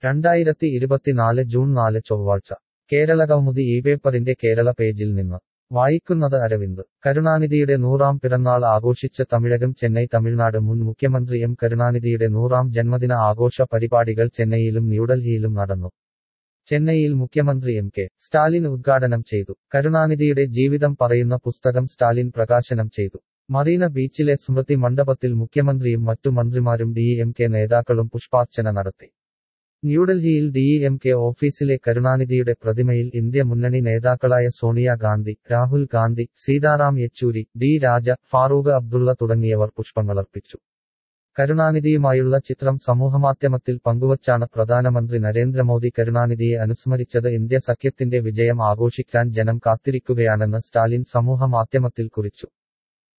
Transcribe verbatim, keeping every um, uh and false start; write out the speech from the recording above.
രണ്ടായിരത്തി ഇരുപത്തിനാല് ജൂൺ നാല് ചൊവ്വാഴ്ച കേരളകൗമുദി ഈ പേപ്പറിന്റെ കേരള പേജിൽ നിന്ന് വായിക്കുന്നത് അരവിന്ദ് കരുണാനിധിയുടെ നൂറാം പിറന്നാൾ ആഘോഷിച്ച് തമിഴകം ചെന്നൈ തമിഴ്നാട് മുൻ മുഖ്യമന്ത്രി എം കരുണാനിധിയുടെ നൂറാം ജന്മദിന ആഘോഷ പരിപാടികൾ ചെന്നൈയിലും ന്യൂഡൽഹിയിലും നടന്നു. ചെന്നൈയിൽ മുഖ്യമന്ത്രി എം കെ സ്റ്റാലിൻ ഉദ്ഘാടനം ചെയ്തു. കരുണാനിധിയുടെ ജീവിതം പറയുന്ന പുസ്തകം സ്റ്റാലിൻ പ്രകാശനം ചെയ്തു. മറീന ബീച്ചിലെ സ്മൃതി മണ്ഡപത്തിൽ മുഖ്യമന്ത്രിയും മറ്റു മന്ത്രിമാരും ഡി എം കെ നേതാക്കളും പുഷ്പാർച്ചന നടത്തി. ന്യൂഡൽഹിയിൽ ഡി എം കെ ഓഫീസിലെ കരുണാനിധിയുടെ പ്രതിമയിൽ ഇന്ത്യ മുന്നണി നേതാക്കളായ സോണിയ ഗാന്ധി, രാഹുൽ ഗാന്ധി, സീതാറാം യെച്ചൂരി, ഡി രാജ, ഫാറൂഖ് അബ്ദുള്ള തുടങ്ങിയവർ പുഷ്പങ്ങളർപ്പിച്ചു. കരുണാനിധിയുമായുള്ള ചിത്രം സമൂഹമാധ്യമത്തിൽ പങ്കുവച്ചാണ് പ്രധാനമന്ത്രി നരേന്ദ്രമോദി കരുണാനിധിയെ അനുസ്മരിച്ചത്. ഇന്ത്യ സഖ്യത്തിന്റെ വിജയം ആഘോഷിക്കാൻ ജനം കാത്തിരിക്കുകയാണെന്ന് സ്റ്റാലിൻ സമൂഹമാധ്യമത്തിൽ കുറിച്ചു.